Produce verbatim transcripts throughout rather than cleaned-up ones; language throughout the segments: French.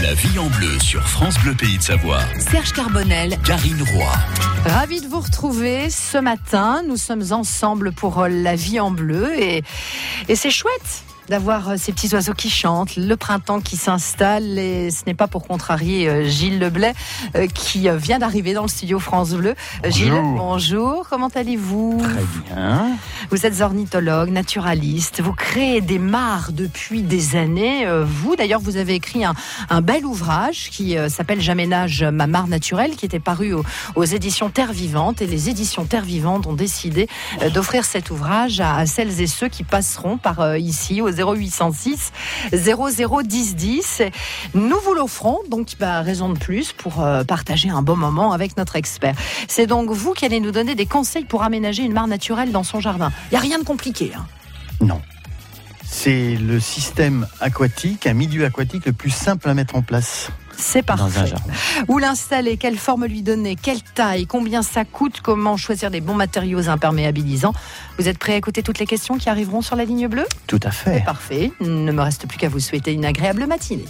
La vie en bleu sur France Bleu Pays de Savoie. Serge Carbonel, Karine Roy. Ravi de vous retrouver ce matin. Nous sommes ensemble pour La vie en bleu et, et c'est chouette d'avoir ces petits oiseaux qui chantent, le printemps qui s'installe, et ce n'est pas pour contrarier Gilles Leblay euh, qui vient d'arriver dans le studio France Bleu. Bonjour. Gilles, bonjour, comment allez-vous ? Très bien. Vous êtes ornithologue, naturaliste, vous créez des mares depuis des années. Euh, vous, d'ailleurs, vous avez écrit un, un bel ouvrage qui euh, s'appelle J'aménage ma mare naturelle, qui était paru aux, aux éditions Terre Vivante, et les éditions Terre Vivante ont décidé euh, d'offrir cet ouvrage à, à celles et ceux qui passeront par euh, ici, aux zéro huit cent six zéro zéro dix dix. Nous vous l'offrons, donc bah, raison de plus pour euh, partager un bon moment avec notre expert. C'est donc vous qui allez nous donner des conseils pour aménager une mare naturelle dans son jardin. Il n'y a rien de compliqué. Hein. Non. C'est le système aquatique, un milieu aquatique le plus simple à mettre en place. C'est parfait. Dans un jardin. Où l'installer, quelle forme lui donner, quelle taille, combien ça coûte, comment choisir des bons matériaux imperméabilisants. Vous êtes prêts à écouter toutes les questions qui arriveront sur la ligne bleue ? Tout à fait. C'est parfait. Il ne me reste plus qu'à vous souhaiter une agréable matinée.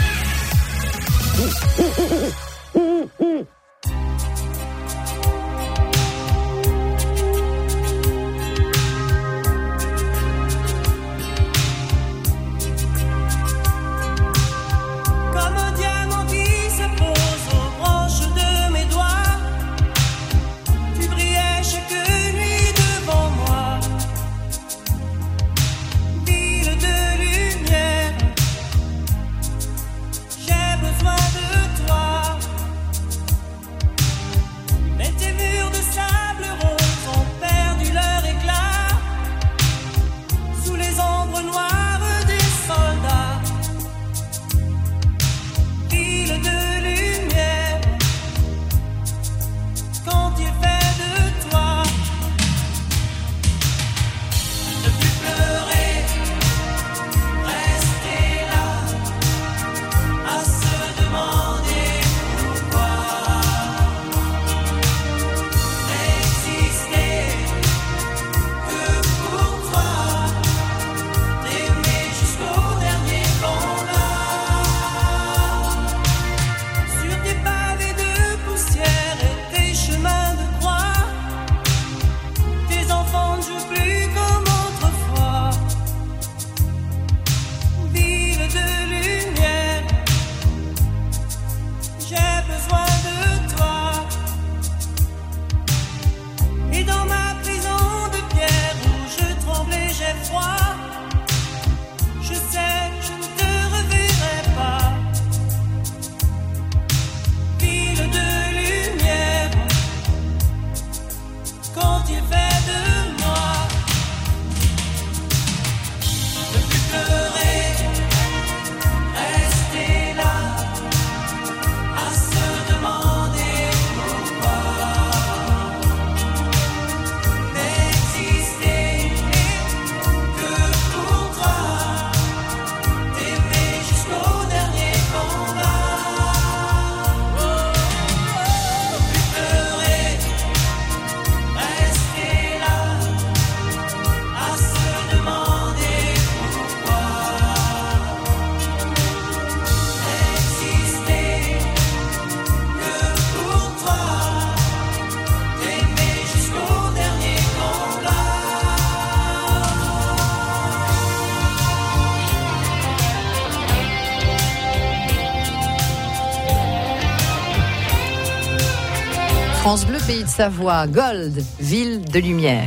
France Bleu Pays de Savoie, Gold, ville de lumière.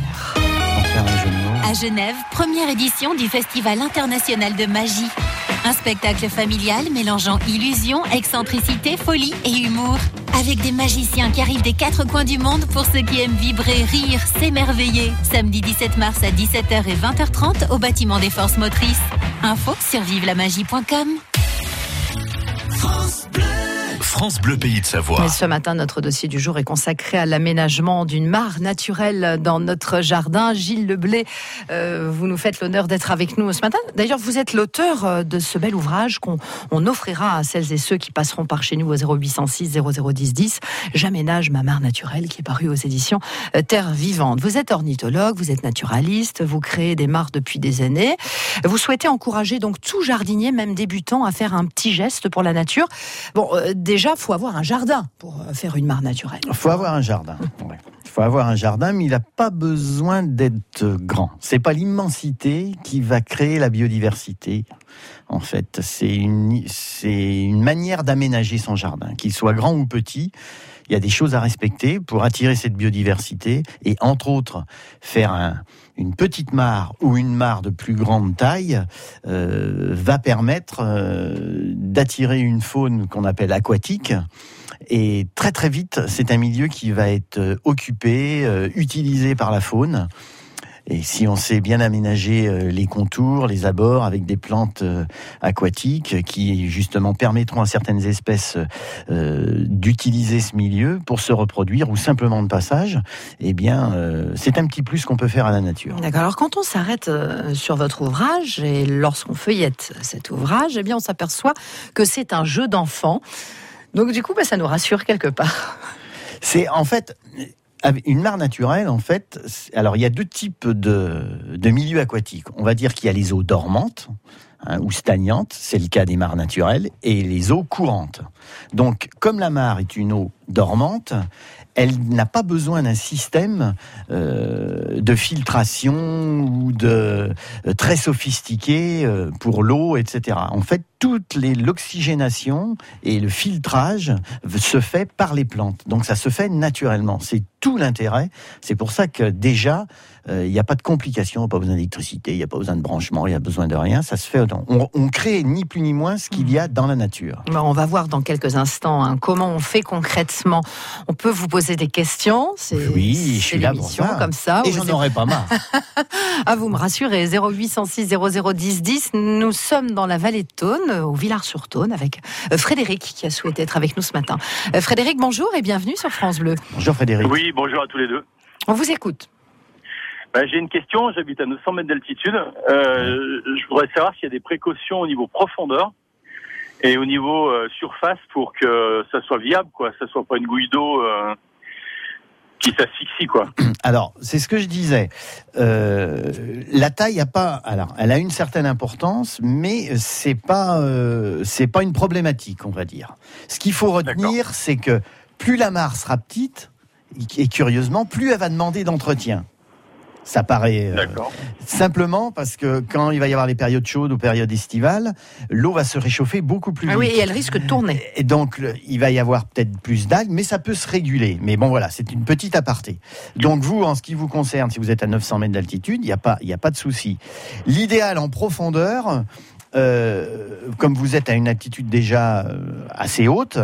À Genève, première édition du Festival international de magie. Un spectacle familial mélangeant illusion, excentricité, folie et humour. Avec des magiciens qui arrivent des quatre coins du monde pour ceux qui aiment vibrer, rire, s'émerveiller. Samedi dix-sept mars à dix-sept heures et vingt heures trente au bâtiment des Forces Motrices. Info sur vive la magie point com. France Bleu. France Bleu Pays de Savoie. Et ce matin, notre dossier du jour est consacré à l'aménagement d'une mare naturelle dans notre jardin. Gilles Leblay, euh, vous nous faites l'honneur d'être avec nous ce matin. D'ailleurs, vous êtes l'auteur de ce bel ouvrage qu'on on offrira à celles et ceux qui passeront par chez nous au zéro huit cent six zéro zéro dix dix. J'aménage ma mare naturelle, qui est paru aux éditions Terre Vivante. Vous êtes ornithologue, vous êtes naturaliste, vous créez des mares depuis des années. Vous souhaitez encourager donc tout jardinier, même débutant, à faire un petit geste pour la nature. Bon, euh, déjà, il faut avoir un jardin pour faire une mare naturelle. Il faut avoir un jardin. Ouais. Il faut avoir un jardin, mais il n'a pas besoin d'être grand. C'est pas l'immensité qui va créer la biodiversité. En fait, c'est une, c'est une manière d'aménager son jardin, qu'il soit grand ou petit. Il y a des choses à respecter pour attirer cette biodiversité et, entre autres, faire un, une petite mare ou une mare de plus grande taille euh, va permettre euh, d'attirer une faune qu'on appelle aquatique. Et très très vite, c'est un milieu qui va être occupé, euh, utilisé par la faune. Et si on sait bien aménager euh, les contours, les abords avec des plantes euh, aquatiques qui justement permettront à certaines espèces euh, d'utiliser ce milieu pour se reproduire ou simplement de passage, eh bien euh, c'est un petit plus qu'on peut faire à la nature. D'accord. Alors quand on s'arrête euh, sur votre ouvrage et lorsqu'on feuillette cet ouvrage, eh bien on s'aperçoit que c'est un jeu d'enfant. Donc du coup, bah, ça nous rassure quelque part. C'est en fait... Une mare naturelle, en fait, alors il y a deux types de, de milieux aquatiques. On va dire qu'il y a les eaux dormantes, hein, ou stagnantes, c'est le cas des mares naturelles, et les eaux courantes. Donc, comme la mare est une eau dormante, elle n'a pas besoin d'un système euh, de filtration ou de euh, très sophistiqué euh, pour l'eau, et cetera. En fait, toute les, l'oxygénation et le filtrage se fait par les plantes. Donc ça se fait naturellement. C'est tout l'intérêt. C'est pour ça que déjà, il euh, n'y a pas de complications, il n'y a pas besoin d'électricité, il n'y a pas besoin de branchement, il n'y a besoin de rien. Ça se fait autant. On, on crée ni plus ni moins ce qu'il y a dans la nature. On va voir dans quelques instants hein, comment on fait concrètement. On peut vous poser des questions. C'est, oui, c'est je suis là pour ça. Comme ça. Et j'en aurais pas marre. Ah, vous me rassurez. zéro huit cent six zéro zéro dix dix. Nous sommes dans la vallée de Thône, au Villars-sur-Thône, avec Frédéric qui a souhaité être avec nous ce matin. Frédéric, bonjour et bienvenue sur France Bleu. Bonjour Frédéric. Oui, bonjour à tous les deux. On vous écoute. Ben, j'ai une question, j'habite à neuf cents mètres d'altitude. Euh, je voudrais savoir s'il y a des précautions au niveau profondeur et au niveau euh, surface pour que ça soit viable, quoi. Ça soit pas une gouille d'eau euh, qui s'asphyxie, quoi. Alors, c'est ce que je disais. Euh, la taille a pas, alors, elle a une certaine importance, mais c'est pas, euh, c'est pas une problématique, on va dire. Ce qu'il faut retenir, D'accord. c'est que plus la mare sera petite, et curieusement, plus elle va demander d'entretien. Ça paraît euh, simplement parce que quand il va y avoir les périodes chaudes ou périodes estivales, l'eau va se réchauffer beaucoup plus vite. Ah oui, et elle risque de tourner. Et donc, il va y avoir peut-être plus d'algues, mais ça peut se réguler. Mais bon, voilà, c'est une petite aparté. Donc vous, en ce qui vous concerne, si vous êtes à neuf cents mètres d'altitude, il n'y a pas, il n'y a pas de souci. L'idéal en profondeur, euh, comme vous êtes à une altitude déjà euh, assez haute,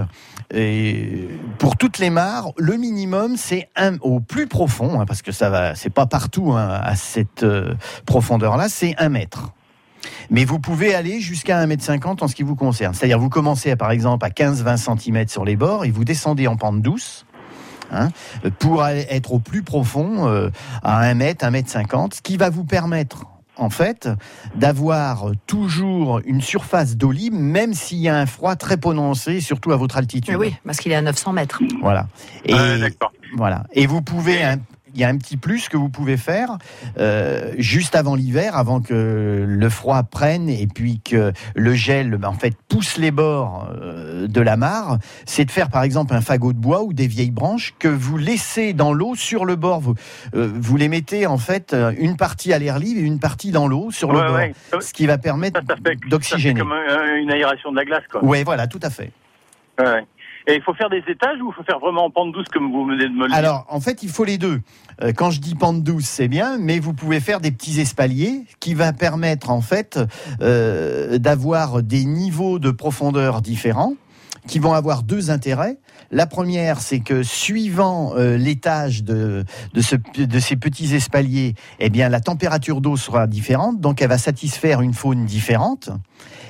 et pour toutes les mares, le minimum, c'est un, au plus profond, hein, parce que ça va, c'est pas partout hein, à cette euh, profondeur-là, c'est un mètre. Mais vous pouvez aller jusqu'à un mètre cinquante en ce qui vous concerne. C'est-à-dire, vous commencez à, par exemple à quinze à vingt centimètres sur les bords et vous descendez en pente douce. Hein, pour être au plus profond, euh, à un mètre, un mètre cinquante, ce qui va vous permettre en fait, d'avoir toujours une surface d'eau libre, même s'il y a un froid très prononcé, surtout à votre altitude. Oui, parce qu'il est à neuf cents mètres. Voilà. Et, euh, d'accord. Voilà. Et vous pouvez... Un, il y a un petit plus que vous pouvez faire euh, juste avant l'hiver, avant que le froid prenne et puis que le gel en fait pousse les bords euh, de la mare, c'est de faire par exemple un fagot de bois ou des vieilles branches que vous laissez dans l'eau sur le bord. Vous, euh, vous les mettez en fait une partie à l'air libre et une partie dans l'eau sur le ouais, bord, ouais. ce qui va permettre ça, ça fait, d'oxygéner. Ça fait comme une aération de la glace, quoi. Oui, voilà, tout à fait. Ouais. Et il faut faire des étages ou il faut faire vraiment en pente douce comme vous venez de me le dire ? Alors, en fait, il faut les deux. Euh, quand je dis pente douce, c'est bien, mais vous pouvez faire des petits espaliers qui va permettre, en fait, euh, d'avoir des niveaux de profondeur différents qui vont avoir deux intérêts. La première, c'est que suivant euh, l'étage de, de, ce, de ces petits espaliers, eh bien, la température d'eau sera différente, donc elle va satisfaire une faune différente.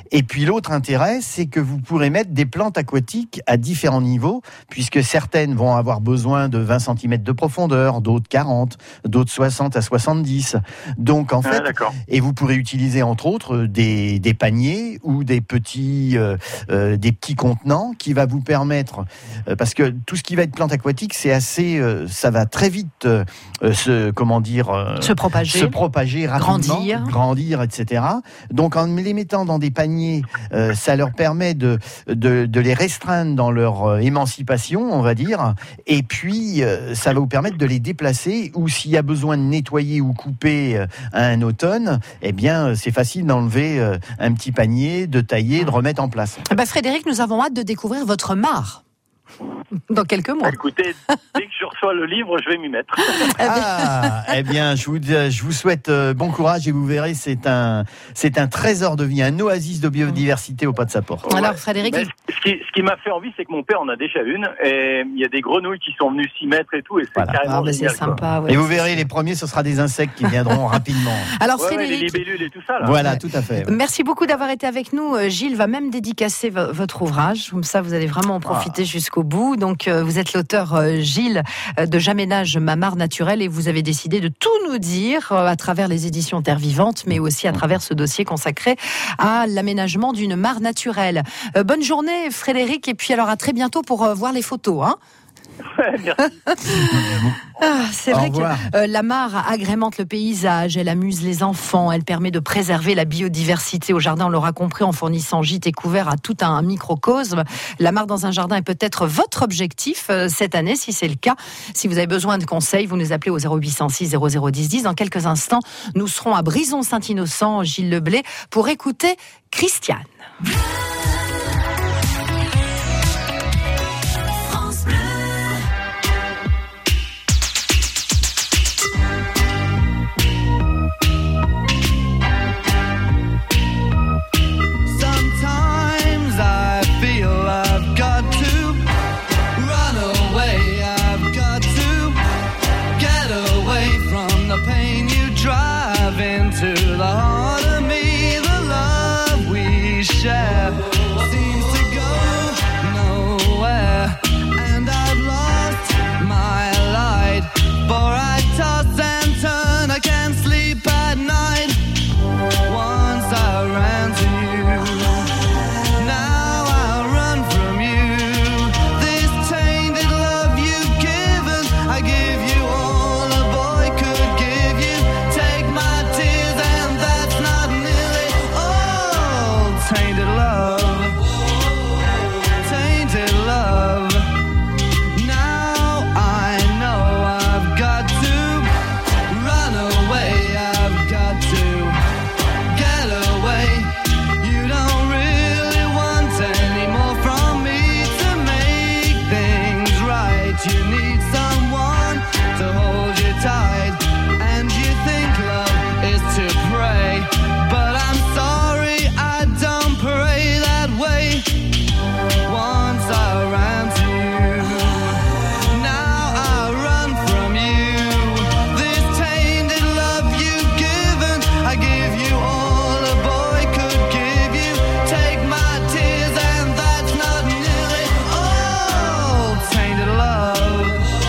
Et puis l'autre intérêt, c'est que vous pourrez mettre des plantes aquatiques à différents niveaux, puisque certaines vont avoir besoin de vingt centimètres de profondeur, d'autres quarante, d'autres soixante à soixante-dix. Donc en fait, ah, et vous pourrez utiliser entre autres des, des paniers ou des petits, euh, euh, des petits contenants qui va vous permettre, euh, parce que tout ce qui va être plante aquatique, c'est assez, euh, ça va très vite euh, se, comment dire, euh, se propager, se propager rapidement, grandir, grandir, et cetera. Donc en les mettant dans des paniers, euh, ça leur permet de, de, de les restreindre dans leur euh, émancipation, on va dire, et puis euh, ça va vous permettre de les déplacer, ou s'il y a besoin de nettoyer ou couper euh, à un automne, eh bien c'est facile d'enlever euh, un petit panier, de tailler, de remettre en place. Eh ben Frédéric, nous avons hâte de découvrir votre mare dans quelques mois. Écoutez, dès que je reçois le livre, je vais m'y mettre. Ah, eh bien, je vous, je vous souhaite euh, bon courage, et vous verrez, c'est un, c'est un trésor de vie, un oasis de biodiversité au pas de sa porte. Alors Frédéric, Mais ce qui, ce qui m'a fait envie, c'est que mon père en a déjà une, et il y a des grenouilles qui sont venues s'y mettre et tout, et c'est Voilà. carrément ah, bah, génial, c'est sympa. Ouais, Et vous c'est verrez, sûr. les premiers, ce sera des insectes qui viendront rapidement. Alors Ouais, ouais, les Frédéric, libellules et tout ça, là. Voilà, tout à fait. merci beaucoup d'avoir été avec nous. Euh, Gilles va même dédicacer vo- votre ouvrage. Comme ça, vous allez vraiment en profiter Ah. jusqu'au bout. Donc, euh, vous êtes l'auteur, euh, Gilles, euh, de J'aménage ma mare naturelle, et vous avez décidé de tout nous dire euh, à travers les éditions Terre Vivante, mais aussi à travers ce dossier consacré à l'aménagement d'une mare naturelle. Euh, bonne journée, Frédéric, et puis alors à très bientôt pour euh, voir les photos. Hein. Ouais, merci. Ah, c'est Au vrai que revoir. euh, la mare agrémente le paysage, elle amuse les enfants, elle permet de préserver la biodiversité au jardin, on l'aura compris, en fournissant gîte et couvert à tout un microcosme. La mare dans un jardin est peut-être votre objectif euh, cette année, si c'est le cas. Si vous avez besoin de conseils, vous nous appelez au zéro huit cent six zéro zéro dix dix. Dans quelques instants, nous serons à Brison-Saint-Innocent, Gilles Leblay, pour écouter Christiane. Sometimes I feel I've got to run away. I've got to get away from the pain you drive into the heart of me. The love we share seems to go nowhere, and I've lost my light. For I toss and turn, I can't sleep at night. Once I ran to you, now I run from you. This tainted love you've given, I give you all a boy could give you. Take my tears and that's not nearly all. Tainted love, tainted love. Now I know I've got to run away. I've got to get away. You don't really want any more from me to make things right. You need someone to hold you tight, and you think love is to pray, but I'm sorry, I don't pray that way. Once I ran to you, now I run from you. This tainted love you've given, I give you all a boy could give you. Take my tears and that's not nearly all. Tainted love,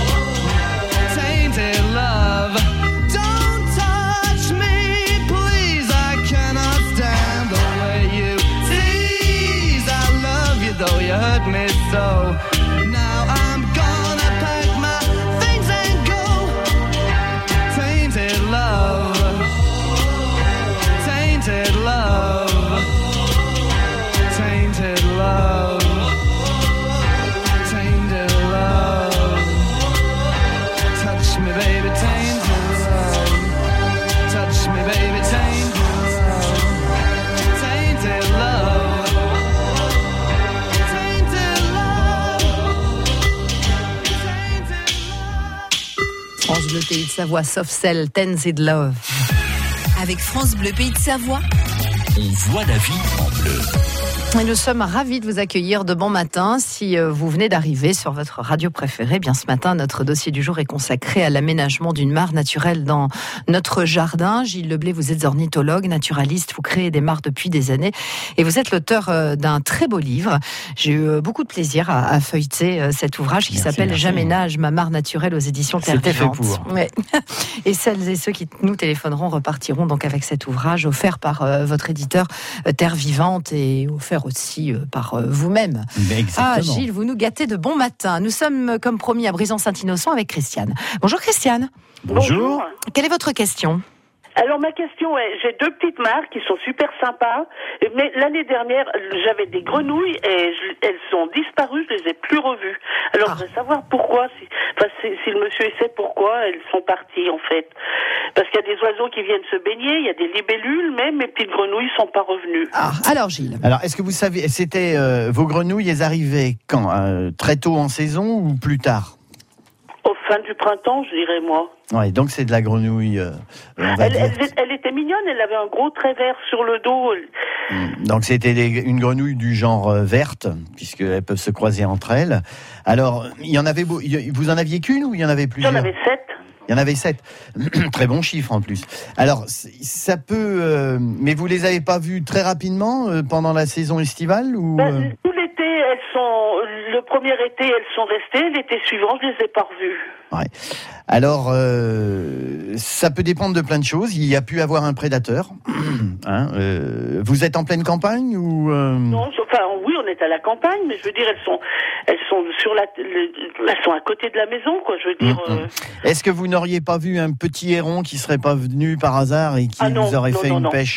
tainted love. Don't touch me, please, I cannot stand the way you tease. I love you though you hurt me so. Now I'm gonna pack my things and go. Tainted love, tainted love, tainted love, tainted love. Touch me, baby, tainted love. Touch me, baby, tainted love. Tainted love. Tainted love. Tainted love. France Bleu Pays de Savoie, Soft Cell, Tainted Love. Avec France Bleu Pays de Savoie, On voit la vie en bleu. Et nous sommes ravis de vous accueillir de bon matin. Si vous venez d'arriver sur votre radio préférée, bien ce matin, notre dossier du jour est consacré à l'aménagement d'une mare naturelle dans notre jardin. Gilles Leblay, vous êtes ornithologue, naturaliste, vous créez des mares depuis des années et vous êtes l'auteur d'un très beau livre. J'ai eu beaucoup de plaisir à, à feuilleter cet ouvrage qui merci, s'appelle merci. J'aménage ma mare naturelle aux éditions Terre Vivante. Ouais. Et celles et ceux qui nous téléphoneront repartiront donc avec cet ouvrage offert par euh, votre éditeur euh, Terre Vivante et offert aussi euh, par euh, vous-même. Ah Gilles, vous nous gâtez de bon matin. Nous sommes comme promis à Brison-Saint-Innocent avec Christiane. Bonjour Christiane. Bonjour. Quelle est votre question ? Alors ma question est, j'ai deux petites mares qui sont super sympas, mais l'année dernière j'avais des grenouilles et je, elles sont disparues, je les ai plus revues. Alors ah. je voudrais savoir pourquoi, si, enfin, si, si le monsieur sait pourquoi elles sont parties en fait. Parce qu'il y a des oiseaux qui viennent se baigner, il y a des libellules, mais mes petites grenouilles sont pas revenues. Ah, alors Gilles. Alors est-ce que vous savez, c'était euh, vos grenouilles, elles arrivaient quand euh, très tôt en saison ou plus tard ? Au fin du printemps, je dirais moi. Ouais, donc c'est de la grenouille. Euh, on va elle, dire. Elle, elle était mignonne, elle avait un gros trait vert sur le dos. Donc c'était des, une grenouille du genre euh, verte, puisqu'elles peuvent se croiser entre elles. Alors, il y en avait, vous en aviez qu'une ou il y en avait plusieurs ? J'en avais sept. Il y en avait sept. Très bon chiffre en plus. Alors, ça peut... Euh, mais vous les avez pas vues très rapidement euh, pendant la saison estivale ou ben, euh... Tout l'été, elles sont... Le premier été, elles sont restées. L'été suivant, je les ai pas revues. Ouais. Alors, euh, ça peut dépendre de plein de choses. Il y a pu avoir un prédateur. hein, euh, vous êtes en pleine campagne ou euh... Non, enfin oui, on est à la campagne, mais je veux dire, elles sont, elles sont sur la, elles sont à côté de la maison, quoi. Je veux dire. Mmh, mmh. Euh... Est-ce que vous n'auriez pas vu un petit héron qui serait pas venu par hasard et qui ah non, vous aurait non, fait non, une non. pêche ?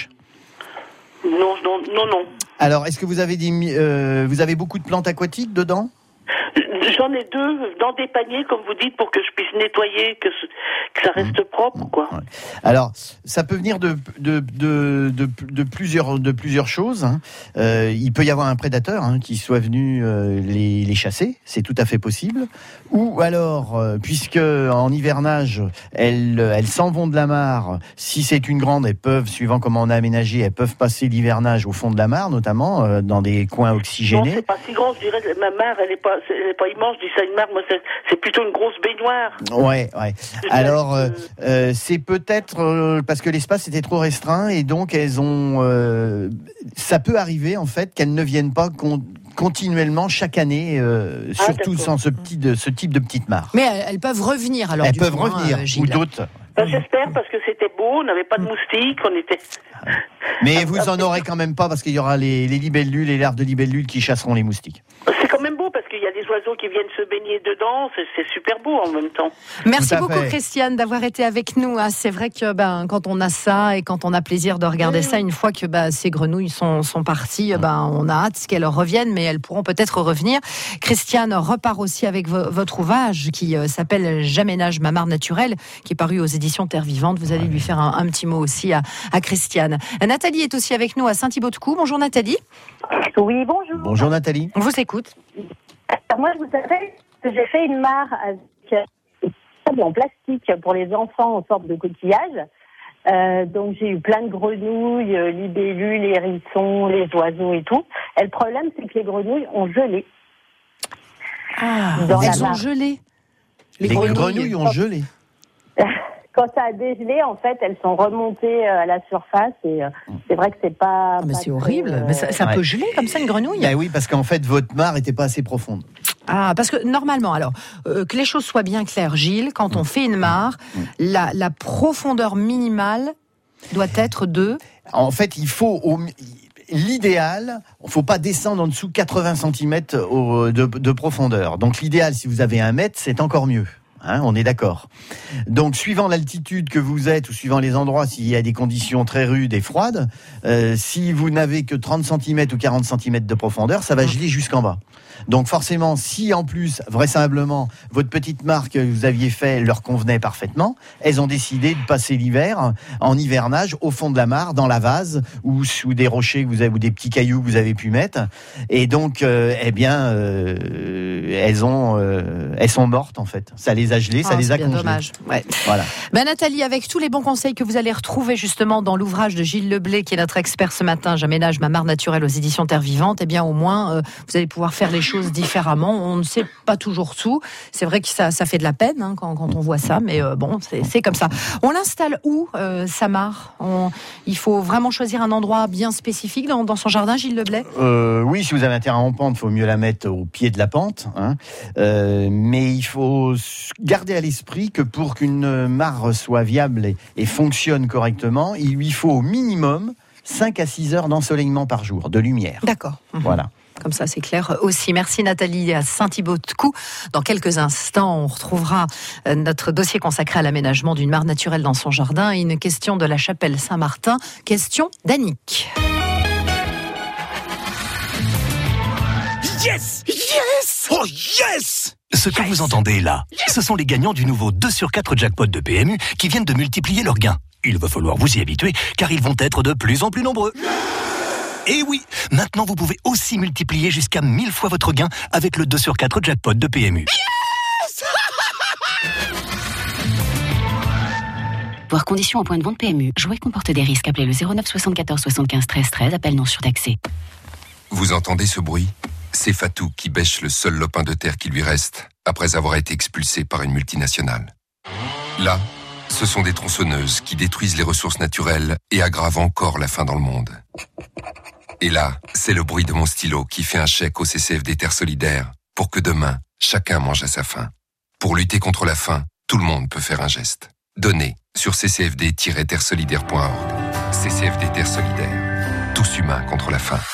Non, non, non, non. Alors, est-ce que vous avez des, euh, vous avez beaucoup de plantes aquatiques dedans ? J'en ai deux dans des paniers, comme vous dites, pour que je puisse nettoyer, que, ce, que ça reste mmh. propre, quoi. Ouais. Alors, ça peut venir de de de de, de plusieurs de plusieurs choses. Hein. Euh, il peut y avoir un prédateur hein, qui soit venu euh, les les chasser, c'est tout à fait possible. Ou alors, euh, puisque en hivernage, elles elles s'en vont de la mare. Si c'est une grande, elles peuvent, suivant comment on a aménagé, elles peuvent passer l'hivernage au fond de la mare, notamment euh, dans des coins oxygénés. Non, c'est pas si grand. Je dirais, ma mare, elle est pas, elle est pas immense. Je dis ça une mare, moi c'est, c'est plutôt une grosse baignoire. Ouais, ouais. Alors euh, euh, c'est peut-être euh, parce que l'espace était trop restreint et donc elles ont. Euh, ça peut arriver en fait qu'elles ne viennent pas con- continuellement chaque année, euh, ah, surtout d'accord. sans ce petit, de, ce type de petite mare. Mais elles, elles peuvent revenir alors. Elles du peuvent coup, revenir hein, ou d'autres. Ben, j'espère parce que c'était beau, on n'avait pas de moustiques, on était. Mais vous en aurez quand même pas parce qu'il y aura les, les libellules, les larves de libellules qui chasseront les moustiques. C'est quand même beau parce qu'il y a des oiseaux qui viennent se baigner dedans, c'est, c'est super beau en même temps. Merci beaucoup fait. Christiane d'avoir été avec nous. C'est vrai que ben, quand on a ça et quand on a plaisir de regarder mmh. ça, une fois que ben, ces grenouilles sont, sont parties, ben, on a hâte qu'elles reviennent, mais elles pourront peut-être revenir. Christiane repart aussi avec vo- votre ouvrage qui euh, s'appelle J'aménage ma mare naturelle, qui est paru aux éditions Terre Vivante. Vous allez lui faire un, un petit mot aussi à, à Christiane. Nathalie est aussi avec nous à Saint-Thibaut-de-Cou. Bonjour Nathalie. Oui, bonjour. Bonjour Nathalie. On vous écoute. Alors, moi, je vous appelle que j'ai fait une mare avec en plastique pour les enfants en sorte de coquillage. Euh, donc j'ai eu plein de grenouilles, euh, libellules, hérissons, les oiseaux et tout. Et le problème, c'est que les grenouilles ont gelé. Ah, elles ont gelé. Les, les grenouilles, grenouilles ont gelé. Quand ça a dégelé, en fait, elles sont remontées à la surface et euh, c'est vrai que c'est pas. Ah, mais pas c'est très, horrible. Euh... Mais ça, ça ouais. peut geler comme ça une grenouille. Ben oui, parce qu'en fait, votre mare n'était pas assez profonde. Ah, parce que normalement, alors, euh, que les choses soient bien claires, Gilles, quand mmh. on fait une mare, mmh. la, la profondeur minimale doit être de. En fait, il faut. Au... L'idéal, il ne faut pas descendre en dessous de quatre-vingts centimètres de, de profondeur. Donc l'idéal, si vous avez un mètre, c'est encore mieux. Hein, on est d'accord. Donc, suivant l'altitude que vous êtes ou suivant les endroits, s'il y a des conditions très rudes et froides, euh, si vous n'avez que trente centimètres ou quarante centimètres de profondeur, ça va geler jusqu'en bas. Donc, forcément, si en plus, vraisemblablement, votre petite mare que vous aviez fait leur convenait parfaitement, elles ont décidé de passer l'hiver en hivernage au fond de la mare, dans la vase ou sous des rochers que vous avez, ou des petits cailloux que vous avez pu mettre. Et donc, euh, eh bien, euh, elles ont, euh, elles sont mortes en fait. Ça les a a gelés, Ah, ça les c'est a bien congelés. dommage. Ouais. Voilà. Ben Nathalie, avec tous les bons conseils que vous allez retrouver justement dans l'ouvrage de Gilles Leblé, qui est notre expert ce matin, J'aménage ma mare naturelle aux éditions Terre Vivante, eh bien au moins euh, vous allez pouvoir faire les choses différemment. On ne sait pas toujours tout. C'est vrai que ça, ça fait de la peine hein, quand, quand on voit ça, mais euh, bon, c'est, c'est comme ça. On l'installe où, euh, sa mare on, Il faut vraiment choisir un endroit bien spécifique dans, dans son jardin, Gilles Leblé Euh, oui, si vous avez un terrain en pente, il faut mieux la mettre au pied de la pente. Hein. Euh, mais il faut garder à l'esprit que pour qu'une mare soit viable et, et fonctionne correctement, il lui faut au minimum cinq à six heures d'ensoleillement par jour, de lumière. D'accord. Voilà. Comme ça, c'est clair aussi. Merci Nathalie à Saint-Thibaut-de-Cou. Dans quelques instants, on retrouvera notre dossier consacré à l'aménagement d'une mare naturelle dans son jardin et une question de la chapelle Saint-Martin. Question d'Annick. Yes! Yes! Oh yes! Ce que vous entendez là, ce sont les gagnants du nouveau deux sur quatre jackpot de P M U qui viennent de multiplier leurs gains. Il va falloir vous y habituer car ils vont être de plus en plus nombreux. Et oui, maintenant vous pouvez aussi multiplier jusqu'à mille fois votre gain avec le deux sur quatre jackpot de P M U. Yes! Voir conditions en point de vente P M U. Jouer comporte des risques. Appelez le zéro neuf soixante-quatorze soixante-quinze treize treize. Appel non surtaxé. Vous entendez ce bruit ? C'est Fatou qui bêche le seul lopin de terre qui lui reste après avoir été expulsé par une multinationale. Là, ce sont des tronçonneuses qui détruisent les ressources naturelles et aggravent encore la faim dans le monde. Et là, c'est le bruit de mon stylo qui fait un chèque au C C F D Terre Solidaire pour que demain, chacun mange à sa faim. Pour lutter contre la faim, tout le monde peut faire un geste. Donnez sur c c f d tiret terre solidaire point org. C C F D Terre Solidaire. Tous humains contre la faim.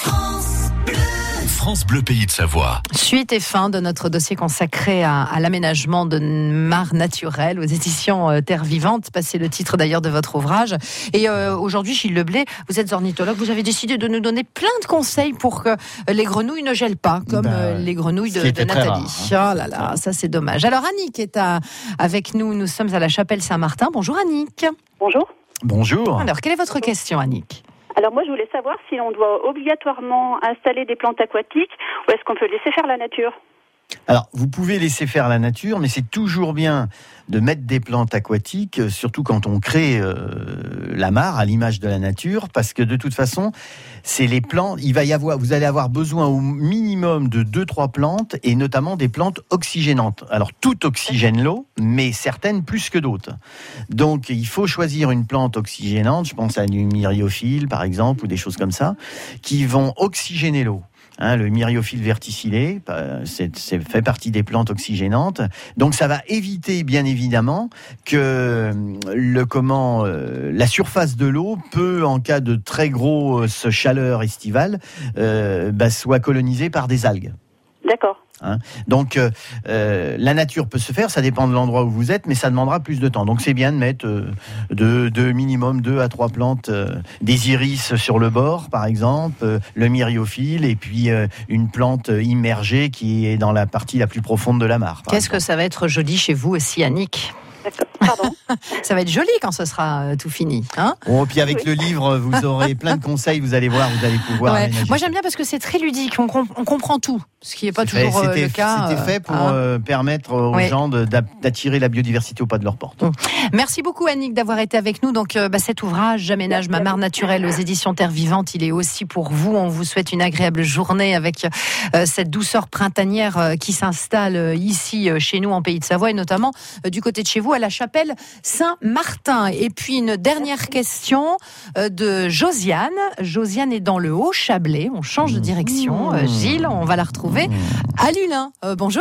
France Bleu Pays de Savoie. Suite et fin de notre dossier consacré à, à l'aménagement de mare naturelle aux éditions euh, Terre Vivante. Passez le titre d'ailleurs de votre ouvrage. Et euh, aujourd'hui, Gilles Leblé, vous êtes ornithologue. Vous avez décidé de nous donner plein de conseils pour que les grenouilles ne gèlent pas, comme ben, euh, les grenouilles de, de Nathalie. Rare, hein. Oh là là, ça c'est dommage. Alors Annick est à, avec nous. Nous sommes à la chapelle Saint-Martin. Bonjour Annick. Bonjour. Bonjour. Alors, quelle est votre question, Annick ? Alors moi, je voulais savoir si on doit obligatoirement installer des plantes aquatiques ou est-ce qu'on peut laisser faire la nature ? Alors, vous pouvez laisser faire la nature, mais c'est toujours bien de mettre des plantes aquatiques, surtout quand on crée euh, la mare à l'image de la nature, parce que de toute façon, c'est les plantes. Il va y avoir, vous allez avoir besoin au minimum de deux, trois plantes, et notamment des plantes oxygénantes. Alors, toutes oxygènent l'eau, mais certaines plus que d'autres. Donc, il faut choisir une plante oxygénante. Je pense à du myriophile, par exemple, ou des choses comme ça, qui vont oxygéner l'eau. Hein, le myriophile verticillé, c'est, c'est fait partie des plantes oxygénantes. Donc ça va éviter bien évidemment que le comment euh, la surface de l'eau peut, en cas de très grosse chaleur estivale, euh, bah, soit colonisée par des algues. D'accord. Hein. Donc euh, euh, la nature peut se faire, ça dépend de l'endroit où vous êtes, mais ça demandera plus de temps. Donc c'est bien de mettre euh, de, de minimum deux à trois plantes, euh, des iris sur le bord par exemple, euh, le myriophile et puis euh, une plante immergée qui est dans la partie la plus profonde de la mare. Qu'est-ce exemple. que ça va être joli chez vous aussi, Annick ? Pardon. Ça va être joli quand ce sera euh, tout fini, hein ? Bon, puis avec Oui. le livre, vous aurez plein de conseils, vous allez voir, vous allez pouvoir Ouais. aménager. Moi j'aime bien parce que c'est très ludique, on, com- on comprend tout, ce qui n'est pas C'est fait- toujours euh, c'était, le cas. C'était euh, fait pour hein. euh, permettre aux Oui. gens de, d'attirer la biodiversité au pas de leur porte. Merci beaucoup Annick d'avoir été avec nous. Donc euh, bah, cet ouvrage, J'aménage ma mare naturelle aux éditions Terre Vivante, il est aussi pour vous. On vous souhaite une agréable journée avec euh, cette douceur printanière euh, qui s'installe euh, ici euh, chez nous en Pays de Savoie et notamment euh, du côté de chez vous à la chapelle Saint-Martin. Et puis une dernière question euh, de Josiane. Josiane est dans le Haut-Chablais. On change de direction. Euh, Gilles, on va la retrouver à Lulin. Euh, bonjour.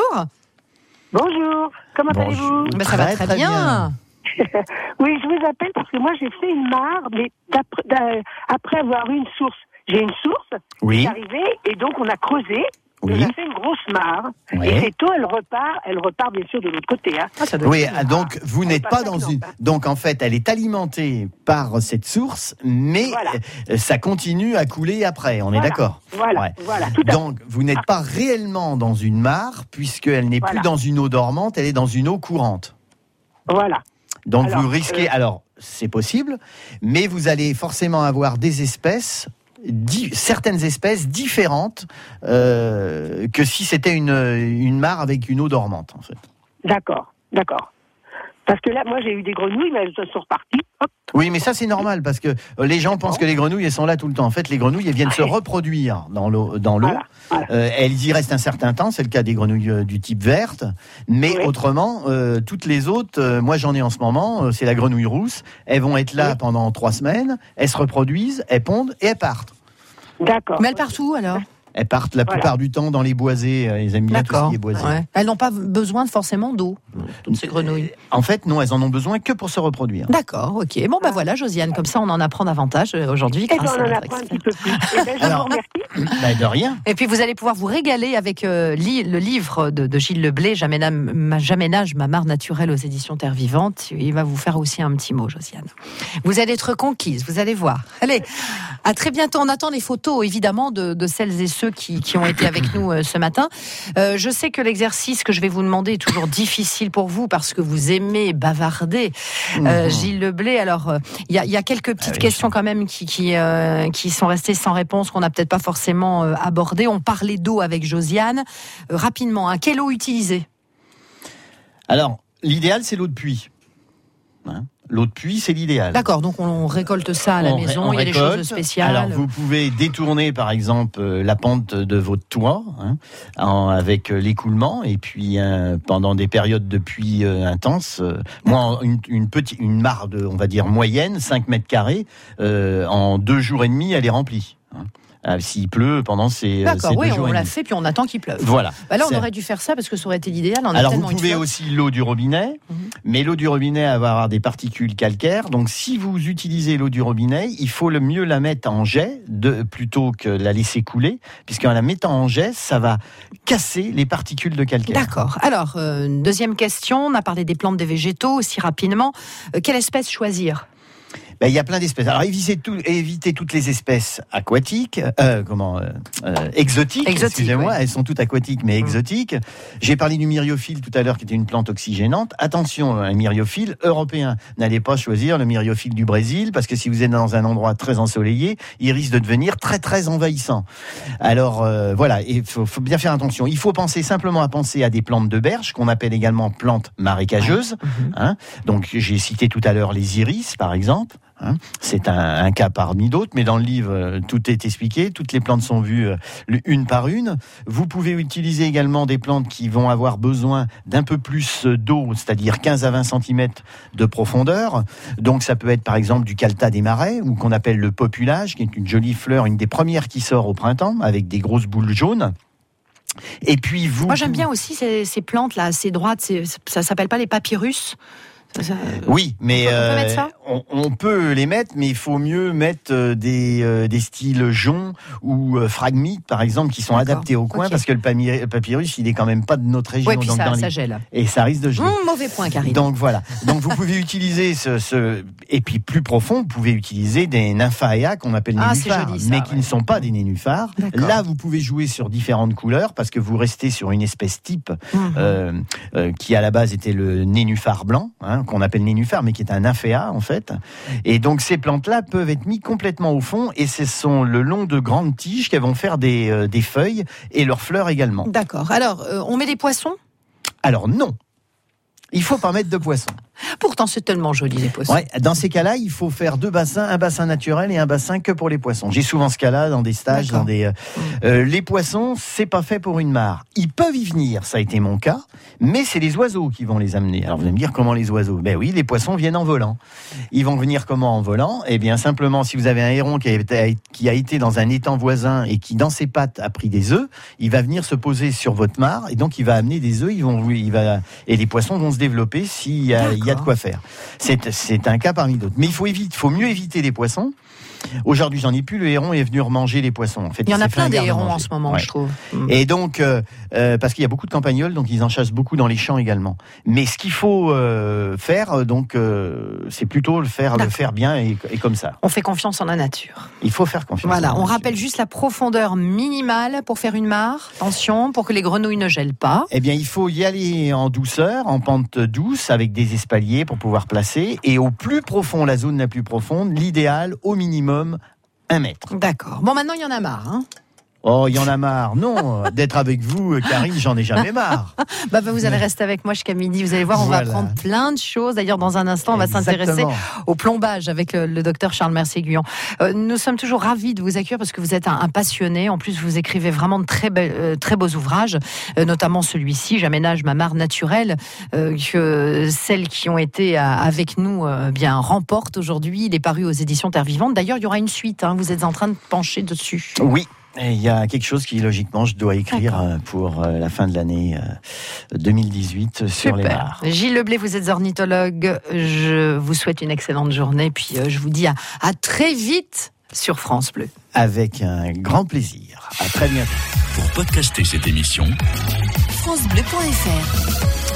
Bonjour. Comment Bonjour. allez-vous ? Ben, ça va très, bien. Oui, je vous appelle parce que moi j'ai fait une mare, mais d'après, d'a- après avoir eu une source. J'ai une source Oui. qui est arrivée et donc on a creusé. Oui. On a fait une grosse mare. Oui. Et cette eau, elle repart, elle repart bien sûr de l'autre côté. Hein. Ah, ça doit Oui, être- ah, donc vous Elle n'êtes passe pas la dans plante, une. hein. Donc en fait, elle est alimentée par cette source, mais Voilà. euh, ça continue à couler après. On est Voilà. d'accord. Voilà, Ouais. voilà, tout à fait. Donc vous n'êtes pas réellement dans une mare puisqu'elle n'est Voilà. plus dans une eau dormante, elle est dans une eau courante. Voilà. Donc Alors, vous risquez. euh, Alors c'est possible, mais vous allez forcément avoir des espèces. Di- certaines espèces différentes euh, que si c'était une, une mare avec une eau dormante en fait. D'accord. D'accord. Parce que là, moi, j'ai eu des grenouilles, mais elles sont reparties. Hop. Oui, mais ça, c'est normal, parce que les gens pensent que les grenouilles, elles sont là tout le temps. En fait, les grenouilles, elles viennent se reproduire dans l'eau. Dans l'eau. Voilà, voilà. Euh, elles y restent un certain temps, c'est le cas des grenouilles euh, du type verte. Mais Oui. autrement, euh, toutes les autres, euh, moi j'en ai en ce moment, euh, c'est la grenouille rousse. Elles vont être là Oui. pendant trois semaines, elles se reproduisent, elles pondent et elles partent. D'accord. Mais elles partent où alors? Elles partent la Voilà. plupart du temps dans les boisés. euh, Elles aiment bien tout ce D'accord. qui est boisé. Ouais. Elles n'ont pas besoin forcément d'eau, toutes ces grenouilles. En fait, non, elles en ont besoin que pour se reproduire. D'accord, ok. Bon, bah voilà, Josiane, comme ça on en apprend davantage euh, aujourd'hui. Eh ben, grâce on à en notre apprend un expert. petit peu plus. Eh ben, je Alors, vous remercie. Bah, de rien. Et puis vous allez pouvoir vous régaler avec euh, li- le livre de, de Gilles Leblay, J'aménage ma, J'aménage ma mare naturelle aux éditions Terre Vivante. Il va vous faire aussi un petit mot, Josiane. Vous allez être conquise, vous allez voir. Allez, à très bientôt. On attend les photos, évidemment, de, de celles et ceux qui, qui ont été avec nous euh, ce matin. Euh, je sais que l'exercice que je vais vous demander est toujours difficile pour vous parce que vous aimez bavarder, euh, Mhm. Gilles Leblay. Alors, euh, il y, a, il y a quelques petites oui, questions quand même qui, qui, euh, qui sont restées sans réponse, qu'on n'a peut-être pas forcément euh, abordées. On parlait d'eau avec Josiane. Euh, rapidement, hein, quelle eau utiliser? Alors, l'idéal, c'est l'eau de pluie. Hein, l'eau de pluie, c'est l'idéal. D'accord, donc on, on récolte ça à la On ré- maison, on il y a des récolte. choses spéciales. Alors, vous pouvez détourner, par exemple, euh, la pente de votre toit hein, en- avec euh, l'écoulement, et puis euh, pendant des périodes de pluie euh, intenses, euh, moi, en- une, une petite, une mare de, on va dire moyenne, cinq mètres carrés, euh, en deux jours et demi, elle est remplie. Hein. Euh, S'il pleut pendant ces, euh, D'accord, ces oui, deux jours on et l'a demi. fait, puis on attend qu'il pleuve. Voilà. Bah là, on C'est- aurait dû faire ça parce que ça aurait été l'idéal. On a Alors, vous tellement eu de pouvez flotte. aussi l'eau du robinet, Mhm. mais l'eau du robinet va avoir des particules calcaires. Donc, si vous utilisez l'eau du robinet, il faut le mieux la mettre en jet de, plutôt que la laisser couler, puisqu'en la mettant en jet, ça va casser les particules de calcaire. D'accord. Alors, euh, une deuxième question. On a parlé des plantes, des végétaux aussi rapidement. Euh, quelle espèce choisir? Ben, il y a plein d'espèces. Alors, évitez, tout, évitez toutes les espèces aquatiques, euh, comment, euh, euh, exotiques, Exotiques, excusez-moi, oui. elles sont toutes aquatiques, mais exotiques. J'ai parlé du myriophile tout à l'heure, qui était une plante oxygénante. Attention, un myriophile européen. N'allez pas choisir le myriophile du Brésil, parce que si vous êtes dans un endroit très ensoleillé, il risque de devenir très, très envahissant. Alors, euh, voilà, il faut, faut bien faire attention. Il faut penser simplement à penser à des plantes de berge, qu'on appelle également plantes marécageuses. Hein. Donc, j'ai cité tout à l'heure les iris, par exemple. Hein, c'est un, un cas parmi d'autres, mais dans le livre, euh, tout est expliqué. Toutes les plantes sont vues euh, une par une. Vous pouvez utiliser également des plantes qui vont avoir besoin d'un peu plus d'eau, c'est-à-dire quinze à vingt centimètres de profondeur. Donc ça peut être par exemple du calta des marais, ou qu'on appelle le populage, qui est une jolie fleur, une des premières qui sort au printemps, avec des grosses boules jaunes. Et puis vous... Moi, j'aime bien aussi ces, ces plantes-là, assez droites. C'est- ça s'appelle pas les papyrus? Ça- ça- Oui, mais On peut- on peut euh, mettre ça on, on peut les mettre, mais il faut mieux mettre euh, des, euh, des styles joncs ou euh, phragmites, par exemple, qui sont D'accord. adaptés au coin, Ok. parce que le pami- le papyrus, il est quand même pas de notre région. Ouais, puis donc ça, dans ça les- gèle. Et ça risque de geler. Hum, mauvais point, Karine. Donc voilà. Donc vous pouvez utiliser ce, ce et puis plus profond, vous pouvez utiliser des nymphaea qu'on appelle Ah, c'est nénuphars, joli, ça, mais qui ouais. ne sont pas des nénuphars. D'accord. Là, vous pouvez jouer sur différentes couleurs parce que vous restez sur une espèce type Mhm. euh, euh, qui à la base était le nénuphar blanc, hein, qu'on appelle nénuphar, mais qui est un nymphéa en fait. Et donc ces plantes-là peuvent être mises complètement au fond, et ce sont le long de grandes tiges qui vont faire des, euh, des feuilles et leurs fleurs également. D'accord. Alors, euh, on met des poissons? Alors non, il faut pas mettre de poissons. Pourtant, c'est tellement joli, les poissons. Ouais, dans ces cas-là, il faut faire deux bassins, un bassin naturel et un bassin que pour les poissons. J'ai souvent ce cas-là dans des stages, D'accord. dans des. Euh, euh, les poissons, c'est pas fait pour une mare. Ils peuvent y venir, ça a été mon cas, mais c'est les oiseaux qui vont les amener. Alors vous allez me dire comment les oiseaux? Ben oui, les poissons viennent en volant. Ils vont venir comment en volant? Eh bien simplement, si vous avez un héron qui a, été, qui a été dans un étang voisin et qui dans ses pattes a pris des œufs, il va venir se poser sur votre mare et donc il va amener des œufs. Ils vont, il va et les poissons vont se développer s'il y a, il y a de quoi faire. C'est, c'est un cas parmi d'autres. Mais il faut éviter, faut mieux éviter les poissons. Aujourd'hui, j'en ai plus. Le héron est venu remanger les poissons. En fait, Il y en s'est a fait un plein des garde hérons en manger. ce moment, Ouais. je trouve. Mm. Et donc, euh, euh, parce qu'il y a beaucoup de campagnols, donc ils en chassent beaucoup dans les champs également. Mais ce qu'il faut euh, faire, euh, donc, euh, c'est plutôt le faire, le D'accord. faire bien et, et comme ça. On fait confiance en la nature. Il faut faire confiance. Voilà, en on la rappelle nature. juste la profondeur minimale pour faire une mare. Attention, pour que les grenouilles ne gèlent pas. Eh bien, il faut y aller en douceur, en pente douce, avec des espaliers pour pouvoir placer. Et au plus profond, la zone la plus profonde, l'idéal, au minimum, un mètre. D'accord. Bon, maintenant, il y en a marre. Hein. Oh, il y en a marre. Non, d'être avec vous, Karine, j'en ai jamais marre. bah, bah, vous allez rester avec moi jusqu'à midi. Vous allez voir, on Voilà. va apprendre plein de choses. D'ailleurs, dans un instant, on va Exactement. s'intéresser au plombage avec le, le docteur Charles Mercier-Guyon. Euh, nous sommes toujours ravis de vous accueillir parce que vous êtes un, un passionné. En plus, vous écrivez vraiment de très, be- euh, très beaux ouvrages, euh, notamment celui-ci, J'aménage ma mare naturelle, euh, que celles qui ont été à- avec nous euh, bien remportent aujourd'hui. Il est paru aux éditions Terre Vivante. D'ailleurs, il y aura une suite. Hein. Vous êtes en train de pencher dessus. Oui. Et il y a quelque chose qui, logiquement, je dois écrire euh, pour euh, la fin de l'année euh, deux mille dix-huit sur les mares. Gilles Leblé, vous êtes ornithologue. Je vous souhaite une excellente journée. Puis euh, je vous dis à, à très vite sur France Bleu. Avec un grand plaisir. À très bientôt. Pour podcaster cette émission, francebleu point fr